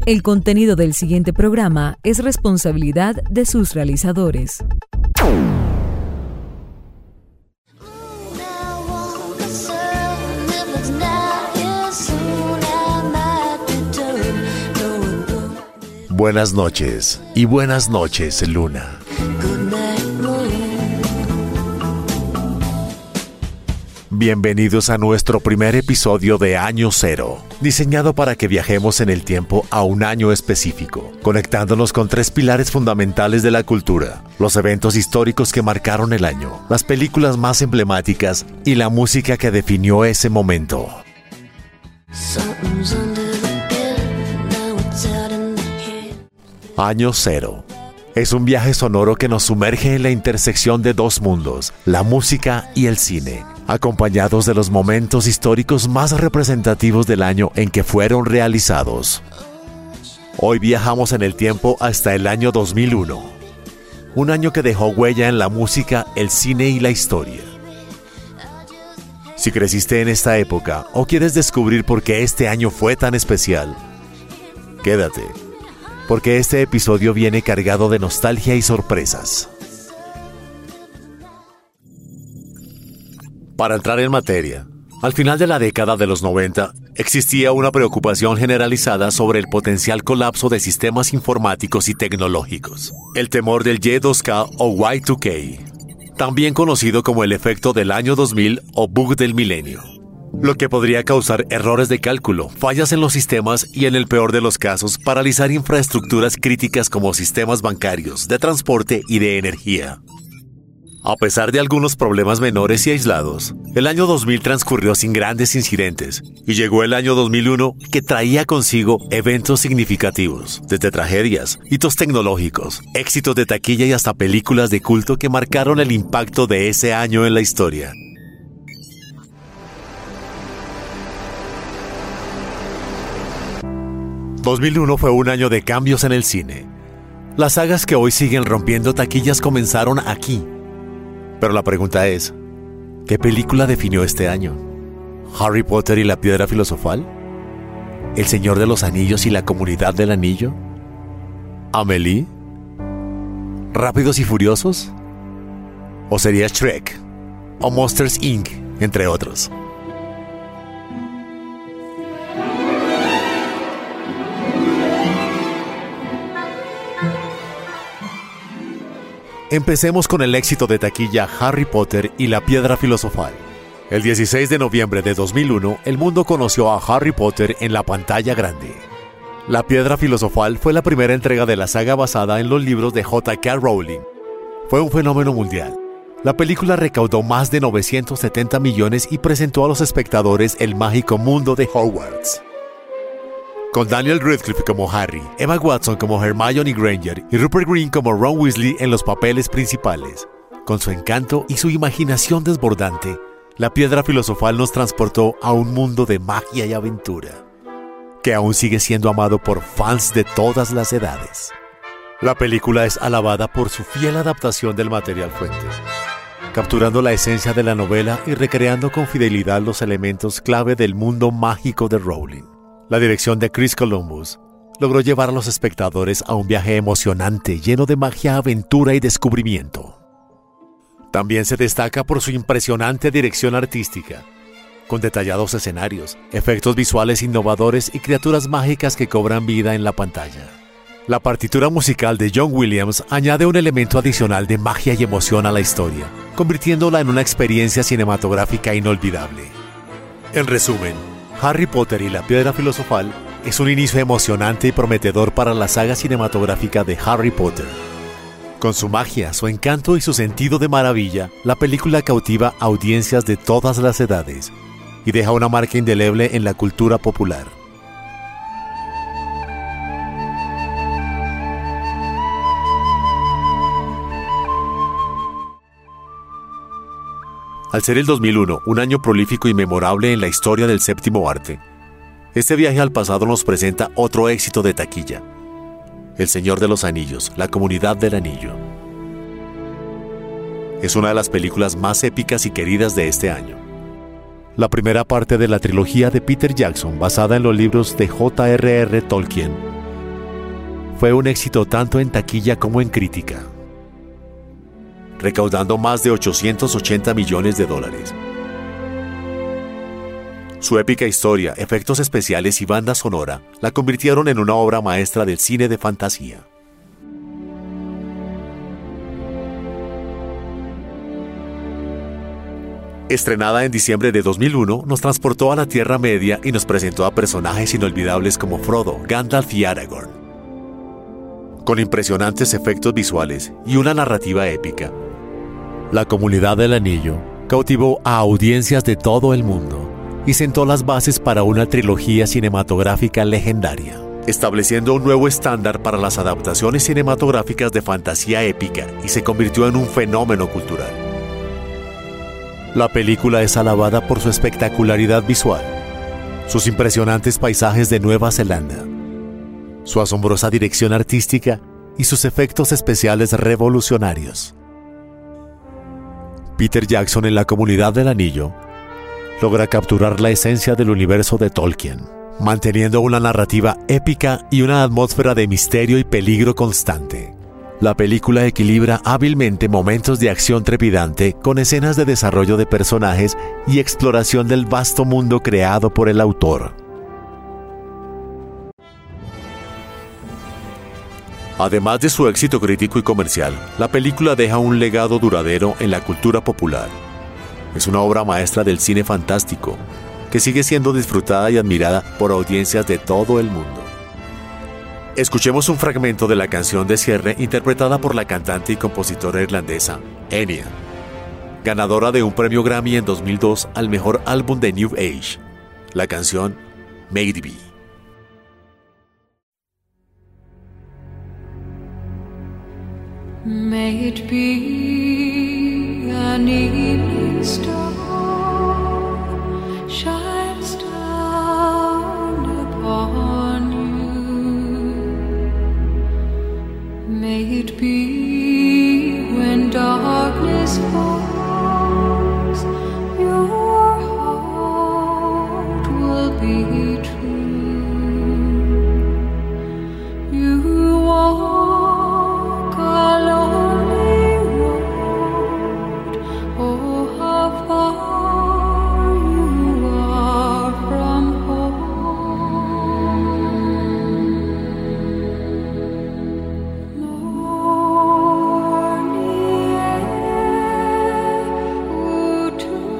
El contenido del siguiente programa es responsabilidad de sus realizadores. Buenas noches y buenas noches, Luna. Bienvenidos a nuestro primer episodio de Año Cero, diseñado para que viajemos en el tiempo a un año específico, conectándonos con tres pilares fundamentales de la cultura: los eventos históricos que marcaron el año, las películas más emblemáticas y la música que definió ese momento. Año Cero es un viaje sonoro que nos sumerge en la intersección de dos mundos, la música y el cine, acompañados de los momentos históricos más representativos del año en que fueron realizados. Hoy viajamos en el tiempo hasta el año 2001, un año que dejó huella en la música, el cine y la historia. Si creciste en esta época o quieres descubrir por qué este año fue tan especial, quédate, porque este episodio viene cargado de nostalgia y sorpresas. Para entrar en materia, al final de la década de los 90, existía una preocupación generalizada sobre el potencial colapso de sistemas informáticos y tecnológicos. El temor del Y2K o Y2K, también conocido como el efecto del año 2000 o bug del milenio, lo que podría causar errores de cálculo, fallas en los sistemas y, en el peor de los casos, paralizar infraestructuras críticas como sistemas bancarios, de transporte y de energía. A pesar de algunos problemas menores y aislados, el año 2000 transcurrió sin grandes incidentes y llegó el año 2001, que traía consigo eventos significativos, desde tragedias, hitos tecnológicos, éxitos de taquilla y hasta películas de culto que marcaron el impacto de ese año en la historia. El 2001 fue un año de cambios en el cine. Las sagas que hoy siguen rompiendo taquillas comenzaron aquí. Pero la pregunta es, ¿qué película definió este año? ¿Harry Potter y la Piedra Filosofal? ¿El Señor de los Anillos y la Comunidad del Anillo? ¿Amélie? ¿Rápidos y Furiosos? ¿O sería Shrek? ¿O Monsters, Inc., entre otros? Empecemos con el éxito de taquilla Harry Potter y la Piedra Filosofal. El 16 de noviembre de 2001, el mundo conoció a Harry Potter en la pantalla grande. La Piedra Filosofal fue la primera entrega de la saga basada en los libros de J.K. Rowling. Fue un fenómeno mundial. La película recaudó más de 970 millones y presentó a los espectadores el mágico mundo de Hogwarts. Con Daniel Radcliffe como Harry, Emma Watson como Hermione Granger y Rupert Grint como Ron Weasley en los papeles principales. Con su encanto y su imaginación desbordante, la Piedra Filosofal nos transportó a un mundo de magia y aventura, que aún sigue siendo amado por fans de todas las edades. La película es alabada por su fiel adaptación del material fuente, capturando la esencia de la novela y recreando con fidelidad los elementos clave del mundo mágico de Rowling. La dirección de Chris Columbus logró llevar a los espectadores a un viaje emocionante, lleno de magia, aventura y descubrimiento. También se destaca por su impresionante dirección artística, con detallados escenarios, efectos visuales innovadores y criaturas mágicas que cobran vida en la pantalla. La partitura musical de John Williams añade un elemento adicional de magia y emoción a la historia, convirtiéndola en una experiencia cinematográfica inolvidable. En resumen, Harry Potter y la Piedra Filosofal es un inicio emocionante y prometedor para la saga cinematográfica de Harry Potter. Con su magia, su encanto y su sentido de maravilla, la película cautiva a audiencias de todas las edades y deja una marca indeleble en la cultura popular. Al ser el 2001 un año prolífico y memorable en la historia del séptimo arte, este viaje al pasado nos presenta otro éxito de taquilla: El Señor de los Anillos, la Comunidad del Anillo. Es una de las películas más épicas y queridas de este año. La primera parte de la trilogía de Peter Jackson, basada en los libros de J.R.R. Tolkien, fue un éxito tanto en taquilla como en crítica, recaudando más de $880 millones. Su épica historia, efectos especiales y banda sonora la convirtieron en una obra maestra del cine de fantasía. Estrenada en diciembre de 2001, nos transportó a la Tierra Media y nos presentó a personajes inolvidables como Frodo, Gandalf y Aragorn. Con impresionantes efectos visuales y una narrativa épica, La Comunidad del Anillo cautivó a audiencias de todo el mundo y sentó las bases para una trilogía cinematográfica legendaria, estableciendo un nuevo estándar para las adaptaciones cinematográficas de fantasía épica y se convirtió en un fenómeno cultural. La película es alabada por su espectacularidad visual, sus impresionantes paisajes de Nueva Zelanda, su asombrosa dirección artística y sus efectos especiales revolucionarios. Peter Jackson en La Comunidad del Anillo logra capturar la esencia del universo de Tolkien, manteniendo una narrativa épica y una atmósfera de misterio y peligro constante. La película equilibra hábilmente momentos de acción trepidante con escenas de desarrollo de personajes y exploración del vasto mundo creado por el autor. Además de su éxito crítico y comercial, la película deja un legado duradero en la cultura popular. Es una obra maestra del cine fantástico, que sigue siendo disfrutada y admirada por audiencias de todo el mundo. Escuchemos un fragmento de la canción de cierre interpretada por la cantante y compositora irlandesa Enya, ganadora de un premio Grammy en 2002 al mejor álbum de New Age, la canción May It Be. May it be an evening star shines down upon you. May it be when darkness falls, your heart will be true. You walk a lonely road, oh how far you are from home. Morning air, oh,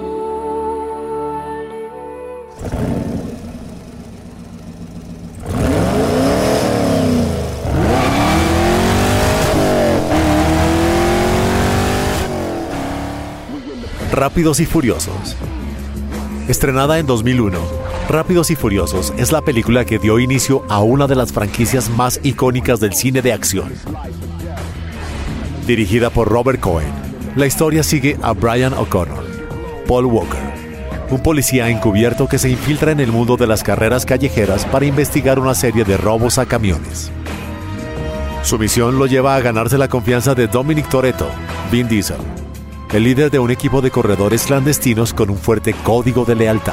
Rápidos y Furiosos. Estrenada en 2001, Rápidos y Furiosos es la película que dio inicio a una de las franquicias más icónicas del cine de acción. Dirigida por Robert Cohen, la historia sigue a Brian O'Connor, Paul Walker, un policía encubierto que se infiltra en el mundo de las carreras callejeras para investigar una serie de robos a camiones. Su misión lo lleva a ganarse la confianza de Dominic Toretto, Vin Diesel, el líder de un equipo de corredores clandestinos con un fuerte código de lealtad.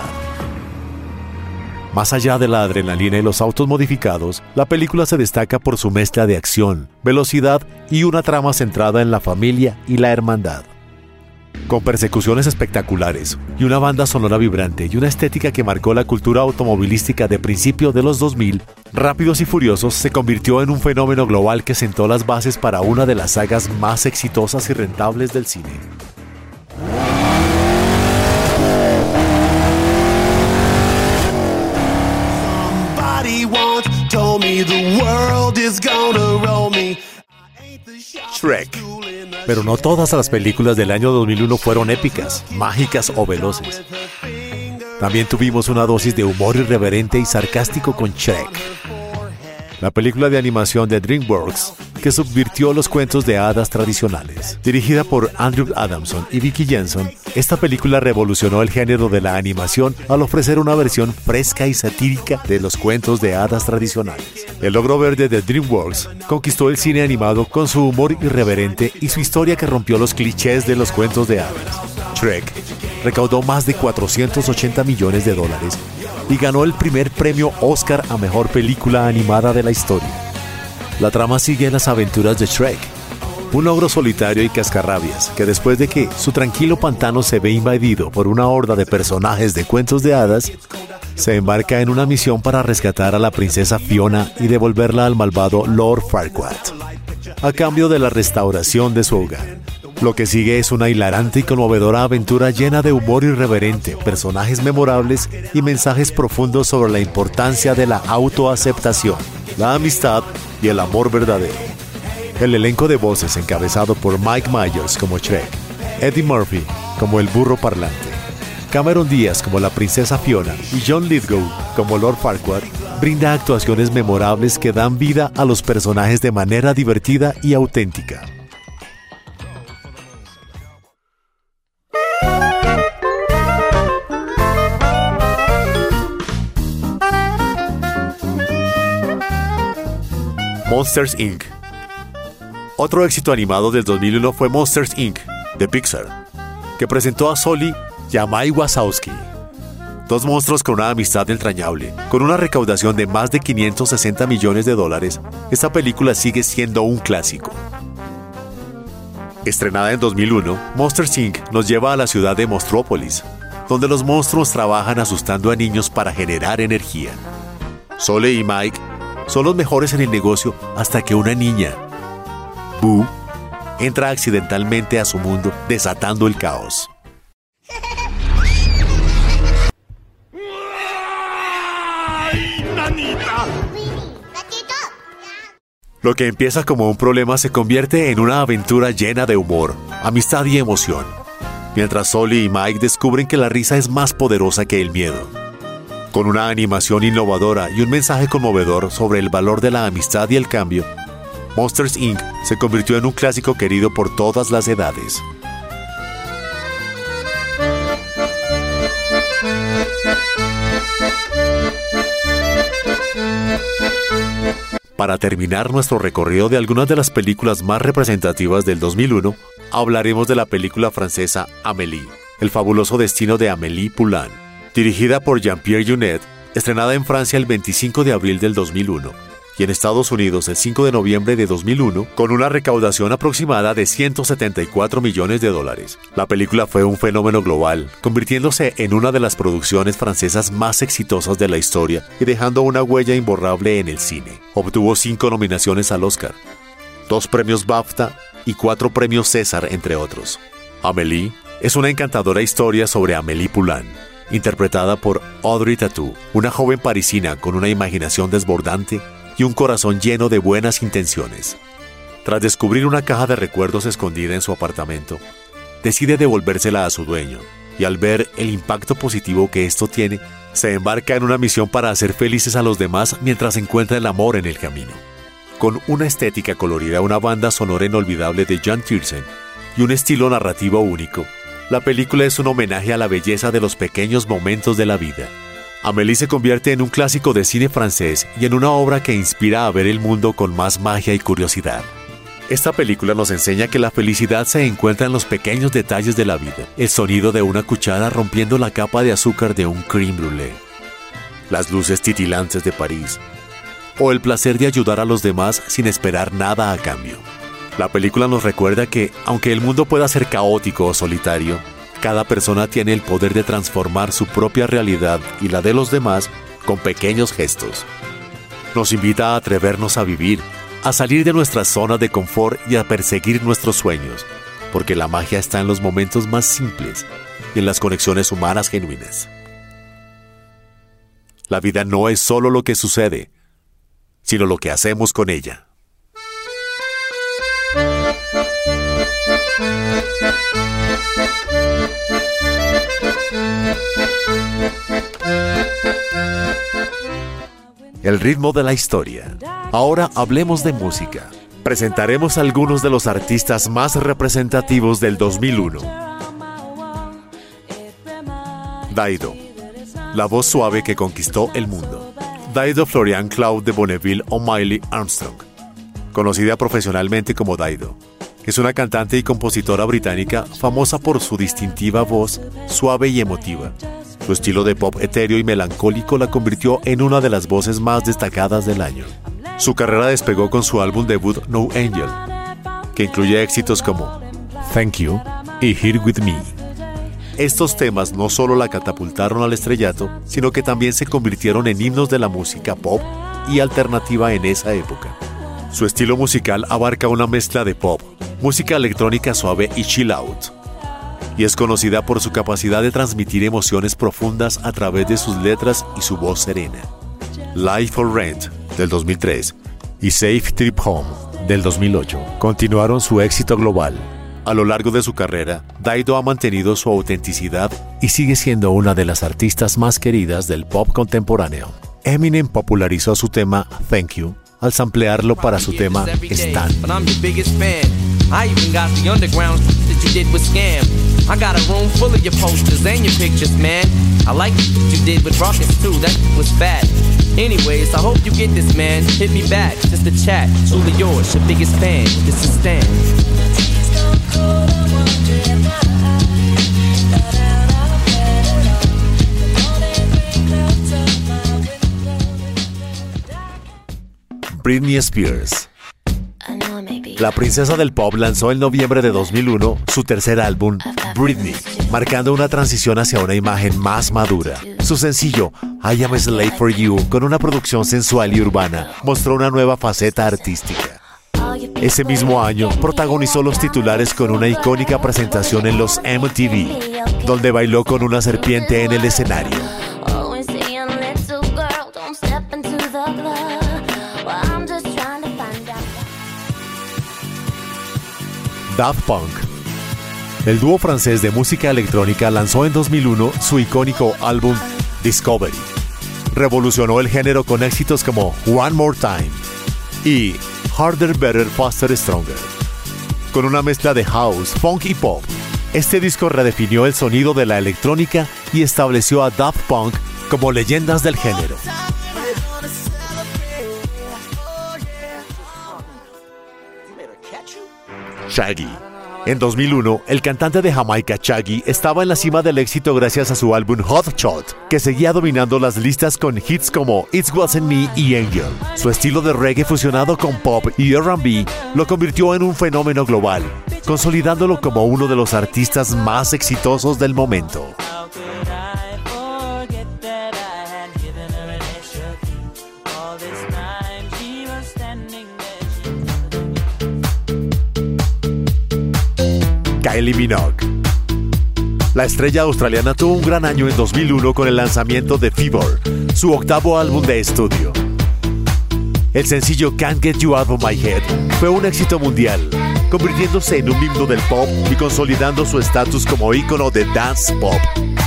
Más allá de la adrenalina y los autos modificados, la película se destaca por su mezcla de acción, velocidad y una trama centrada en la familia y la hermandad. Con persecuciones espectaculares y una banda sonora vibrante y una estética que marcó la cultura automovilística de principios de los 2000, Rápidos y Furiosos se convirtió en un fenómeno global que sentó las bases para una de las sagas más exitosas y rentables del cine. Shrek. Pero no todas las películas del año 2001 fueron épicas, mágicas o veloces. También tuvimos una dosis de humor irreverente y sarcástico con Shrek, la película de animación de DreamWorks que subvirtió los cuentos de hadas tradicionales. Dirigida por Andrew Adamson y Vicky Jenson, esta película revolucionó el género de la animación al ofrecer una versión fresca y satírica de los cuentos de hadas tradicionales. El logro verde de DreamWorks conquistó el cine animado con su humor irreverente y su historia que rompió los clichés de los cuentos de hadas. Shrek recaudó más de $480 millones y ganó el primer premio Oscar a Mejor Película Animada de la historia. La trama sigue las aventuras de Shrek, un ogro solitario y cascarrabias que después de que su tranquilo pantano se ve invadido por una horda de personajes de cuentos de hadas, se embarca en una misión para rescatar a la princesa Fiona y devolverla al malvado Lord Farquaad, a cambio de la restauración de su hogar. Lo que sigue es una hilarante y conmovedora aventura llena de humor irreverente, personajes memorables y mensajes profundos sobre la importancia de la autoaceptación, la amistad y el amor verdadero. El elenco de voces encabezado por Mike Myers como Shrek, Eddie Murphy como el burro parlante, Cameron Díaz como la princesa Fiona y John Lithgow como Lord Farquaad brinda actuaciones memorables que dan vida a los personajes de manera divertida y auténtica. Monsters, Inc. Otro éxito animado del 2001 fue Monsters, Inc. de Pixar, que presentó a Sully y a Mike Wazowski, dos monstruos con una amistad entrañable. Con una recaudación de más de $560 millones, esta película sigue siendo un clásico. Estrenada en 2001, Monsters, Inc. nos lleva a la ciudad de Monstrópolis, donde los monstruos trabajan asustando a niños para generar energía. Sully y Mike son los mejores en el negocio hasta que una niña, Boo, entra accidentalmente a su mundo, desatando el caos. Lo que empieza como un problema se convierte en una aventura llena de humor, amistad y emoción, mientras Sully y Mike descubren que la risa es más poderosa que el miedo. Con una animación innovadora y un mensaje conmovedor sobre el valor de la amistad y el cambio, Monsters, Inc. se convirtió en un clásico querido por todas las edades. Para terminar nuestro recorrido de algunas de las películas más representativas del 2001, hablaremos de la película francesa Amélie, el fabuloso destino de Amélie Poulain, dirigida por Jean-Pierre Jeunet, estrenada en Francia el 25 de abril del 2001 y en Estados Unidos el 5 de noviembre de 2001, con una recaudación aproximada de $174 millones. La película fue un fenómeno global, convirtiéndose en una de las producciones francesas más exitosas de la historia y dejando una huella imborrable en el cine. Obtuvo 5 nominaciones al Oscar, 2 premios BAFTA y 4 premios César, entre otros. Amélie es una encantadora historia sobre Amélie Poulain, interpretada por Audrey Tautou, una joven parisina con una imaginación desbordante y un corazón lleno de buenas intenciones. Tras descubrir una caja de recuerdos escondida en su apartamento, decide devolvérsela a su dueño, y al ver el impacto positivo que esto tiene, se embarca en una misión para hacer felices a los demás mientras encuentra el amor en el camino. Con una estética colorida, una banda sonora inolvidable de Jan Tiersen y un estilo narrativo único, la película es un homenaje a la belleza de los pequeños momentos de la vida. Amélie se convierte en un clásico de cine francés y en una obra que inspira a ver el mundo con más magia y curiosidad. Esta película nos enseña que la felicidad se encuentra en los pequeños detalles de la vida. El sonido de una cuchara rompiendo la capa de azúcar de un crème brûlée, las luces titilantes de París, o el placer de ayudar a los demás sin esperar nada a cambio. La película nos recuerda que, aunque el mundo pueda ser caótico o solitario, cada persona tiene el poder de transformar su propia realidad y la de los demás con pequeños gestos. Nos invita a atrevernos a vivir, a salir de nuestra zona de confort y a perseguir nuestros sueños, porque la magia está en los momentos más simples y en las conexiones humanas genuinas. La vida no es solo lo que sucede, sino lo que hacemos con ella. El ritmo de la historia. Ahora hablemos de música. Presentaremos algunos de los artistas más representativos del 2001. Dido, la voz suave que conquistó el mundo. Dido Florian Claude de Bonneville O'Malley Armstrong, conocida profesionalmente como Dido, es una cantante y compositora británica famosa por su distintiva voz suave y emotiva. Su estilo de pop etéreo y melancólico la convirtió en una de las voces más destacadas del año. Su carrera despegó con su álbum debut No Angel, que incluye éxitos como Thank You y Here With Me. Estos temas no solo la catapultaron al estrellato, sino que también se convirtieron en himnos de la música pop y alternativa en esa época. Su estilo musical abarca una mezcla de pop, música electrónica suave y chill out, y es conocida por su capacidad de transmitir emociones profundas a través de sus letras y su voz serena. Life for Rent, del 2003, y Safe Trip Home, del 2008, continuaron su éxito global. A lo largo de su carrera, Dido ha mantenido su autenticidad y sigue siendo una de las artistas más queridas del pop contemporáneo. Eminem popularizó su tema Thank You al samplearlo para su tema Stan. I even got the underground that you did with Scam. I got a room full of your posters and your pictures, man. I like what you did with Rockets too, that was bad. Anyways, I hope you get this, man. Hit me back, just a chat. Truly yours, your biggest fan. This is Stan. Britney Spears. La princesa del pop lanzó en noviembre de 2001 su tercer álbum, Britney, marcando una transición hacia una imagen más madura. Su sencillo, I Am a Slave for You, con una producción sensual y urbana, mostró una nueva faceta artística. Ese mismo año, protagonizó los titulares con una icónica presentación en los MTV, donde bailó con una serpiente en el escenario. Daft Punk. El dúo francés de música electrónica lanzó en 2001 su icónico álbum Discovery. Revolucionó el género con éxitos como One More Time y Harder, Better, Faster, Stronger. Con una mezcla de house, funk y pop, este disco redefinió el sonido de la electrónica y estableció a Daft Punk como leyendas del género. Shaggy. En 2001, el cantante de Jamaica Shaggy estaba en la cima del éxito gracias a su álbum Hot Shot, que seguía dominando las listas con hits como It Wasn't Me y Angel. Su estilo de reggae fusionado con pop y R&B lo convirtió en un fenómeno global, consolidándolo como uno de los artistas más exitosos del momento. Kylie Minogue. La estrella australiana tuvo un gran año en 2001 con el lanzamiento de Fever, su octavo álbum de estudio. El sencillo Can't Get You Out of My Head fue un éxito mundial, convirtiéndose en un himno del pop y consolidando su estatus como ícono de dance pop.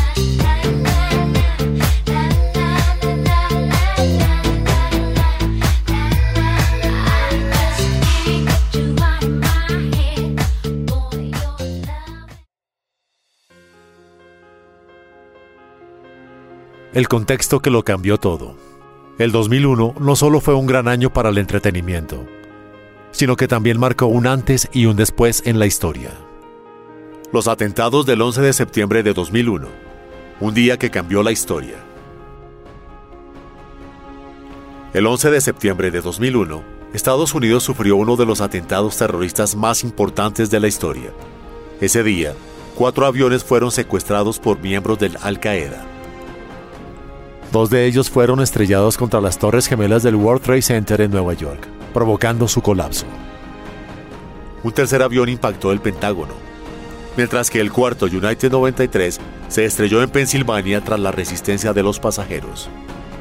El contexto que lo cambió todo. El 2001 no solo fue un gran año para el entretenimiento, sino que también marcó un antes y un después en la historia. Los atentados del 11 de septiembre de 2001, un día que cambió la historia. El 11 de septiembre de 2001, Estados Unidos sufrió uno de los atentados terroristas más importantes de la historia. Ese día, 4 aviones fueron secuestrados por miembros del Al-Qaeda. 2 de ellos fueron estrellados contra las Torres Gemelas del World Trade Center en Nueva York, provocando su colapso. Un tercer avión impactó el Pentágono, mientras que el cuarto, United 93, se estrelló en Pensilvania tras la resistencia de los pasajeros.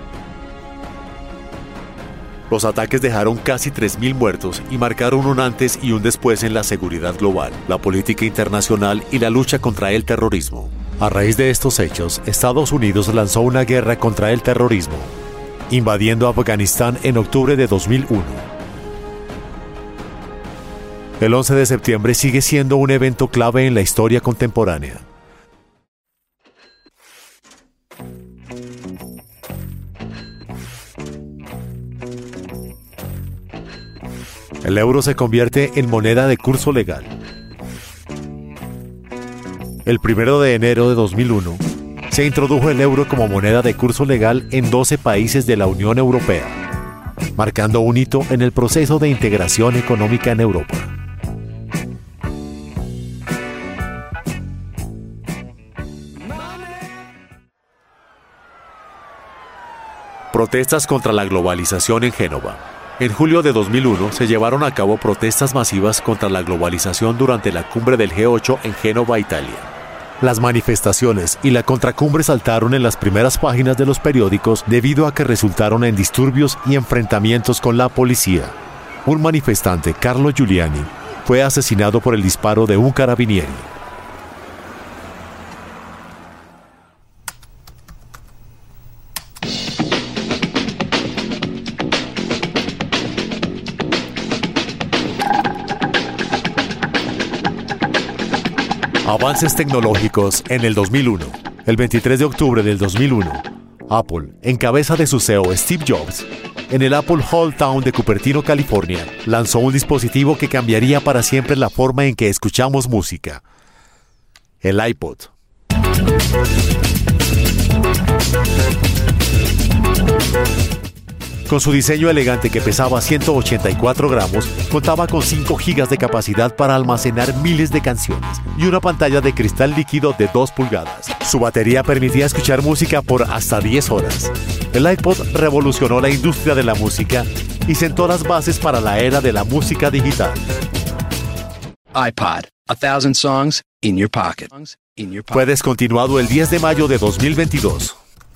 Los ataques dejaron casi 3.000 muertos y marcaron un antes y un después en la seguridad global, la política internacional y la lucha contra el terrorismo. A raíz de estos hechos, Estados Unidos lanzó una guerra contra el terrorismo, invadiendo Afganistán en octubre de 2001. El 11 de septiembre sigue siendo un evento clave en la historia contemporánea. El euro se convierte en moneda de curso legal. El 1 de enero de 2001, se introdujo el euro como moneda de curso legal en 12 países de la Unión Europea. marcando un hito en el proceso de integración económica en Europa. Protestas contra la globalización en Génova. En julio de 2001 se llevaron a cabo protestas masivas contra la globalización durante la cumbre del G8 en Génova, Italia. Las manifestaciones y la contracumbre saltaron en las primeras páginas de los periódicos debido a que resultaron en disturbios y enfrentamientos con la policía. Un manifestante, Carlo Giuliani, fue asesinado por el disparo de un carabinieri. Avances tecnológicos en el 2001. El 23 de octubre del 2001, Apple, en cabeza de su CEO Steve Jobs, en el Apple Hall Town de Cupertino, California, lanzó un dispositivo que cambiaría para siempre la forma en que escuchamos música: el iPod. Con su diseño elegante que pesaba 184 gramos, contaba con 5 gigas de capacidad para almacenar miles de canciones y una pantalla de cristal líquido de 2 pulgadas. Su batería permitía escuchar música por hasta 10 horas. El iPod revolucionó la industria de la música y sentó las bases para la era de la música digital. iPod, 1,000 songs in your pocket. Fue descontinuado el 10 de mayo de 2022.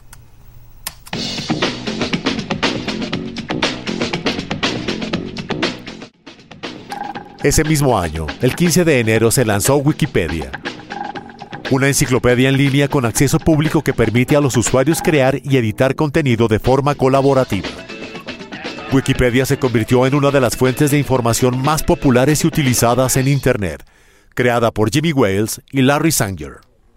Ese mismo año, el 15 de enero, se lanzó Wikipedia, una enciclopedia en línea con acceso público que permite a los usuarios crear y editar contenido de forma colaborativa. Wikipedia se convirtió en una de las fuentes de información más populares y utilizadas en Internet, creada por Jimmy Wales y Larry Sanger.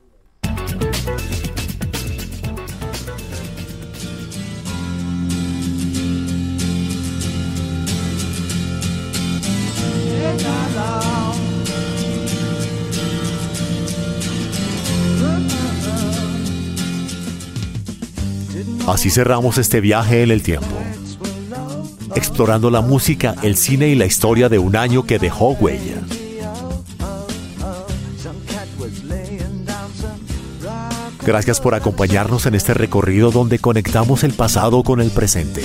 Así cerramos este viaje en el tiempo, explorando la música, el cine y la historia de un año que dejó huella. Gracias por acompañarnos en este recorrido donde conectamos el pasado con el presente.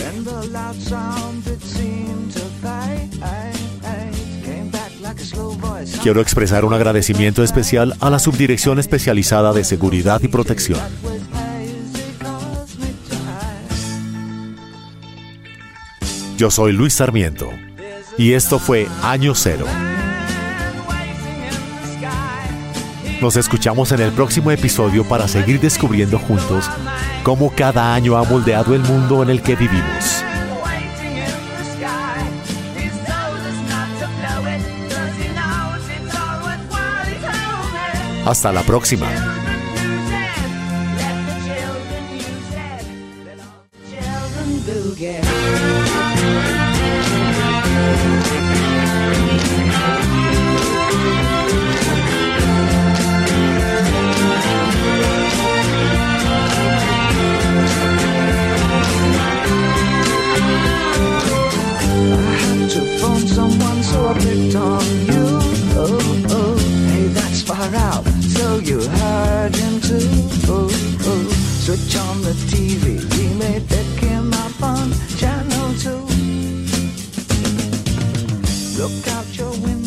Quiero expresar un agradecimiento especial a la Subdirección Especializada de Seguridad y Protección. Yo soy Luis Sarmiento y esto fue Año Cero. Nos escuchamos en el próximo episodio para seguir descubriendo juntos cómo cada año ha moldeado el mundo en el que vivimos. Hasta la próxima. Switch on the TV, we may pick him up on channel 2. Look out your window.